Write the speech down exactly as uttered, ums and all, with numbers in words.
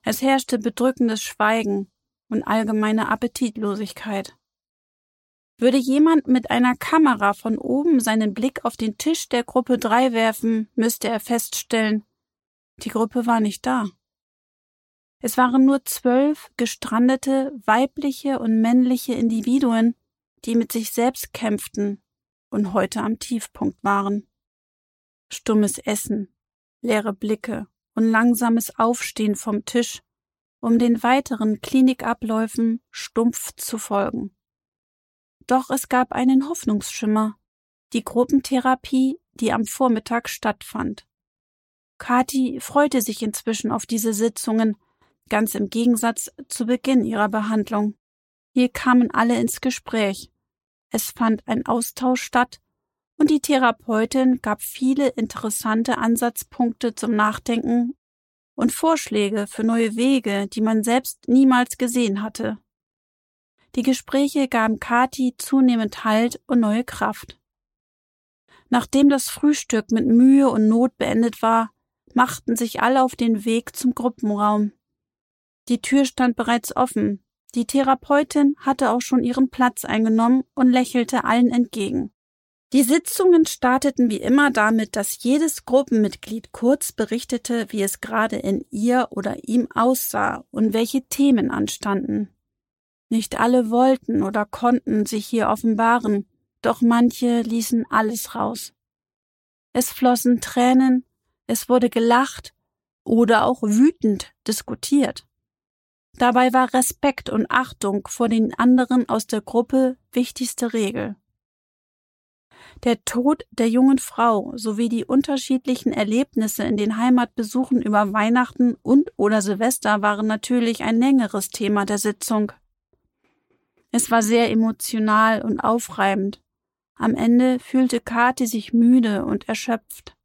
Es herrschte bedrückendes Schweigen und allgemeine Appetitlosigkeit. Würde jemand mit einer Kamera von oben seinen Blick auf den Tisch der Gruppe drei werfen, müsste er feststellen, die Gruppe war nicht da. Es waren nur zwölf gestrandete, weibliche und männliche Individuen, die mit sich selbst kämpften und heute am Tiefpunkt waren. Stummes Essen, leere Blicke und langsames Aufstehen vom Tisch, um den weiteren Klinikabläufen stumpf zu folgen. Doch es gab einen Hoffnungsschimmer, die Gruppentherapie, die am Vormittag stattfand. Kathi freute sich inzwischen auf diese Sitzungen, ganz im Gegensatz zu Beginn ihrer Behandlung. Hier kamen alle ins Gespräch. Es fand ein Austausch statt und die Therapeutin gab viele interessante Ansatzpunkte zum Nachdenken und Vorschläge für neue Wege, die man selbst niemals gesehen hatte. Die Gespräche gaben Kathi zunehmend Halt und neue Kraft. Nachdem das Frühstück mit Mühe und Not beendet war, machten sich alle auf den Weg zum Gruppenraum. Die Tür stand bereits offen. Die Therapeutin hatte auch schon ihren Platz eingenommen und lächelte allen entgegen. Die Sitzungen starteten wie immer damit, dass jedes Gruppenmitglied kurz berichtete, wie es gerade in ihr oder ihm aussah und welche Themen anstanden. Nicht alle wollten oder konnten sich hier offenbaren, doch manche ließen alles raus. Es flossen Tränen, es wurde gelacht oder auch wütend diskutiert. Dabei war Respekt und Achtung vor den anderen aus der Gruppe wichtigste Regel. Der Tod der jungen Frau sowie die unterschiedlichen Erlebnisse in den Heimatbesuchen über Weihnachten und oder Silvester waren natürlich ein längeres Thema der Sitzung. Es war sehr emotional und aufreibend. Am Ende fühlte Kathi sich müde und erschöpft.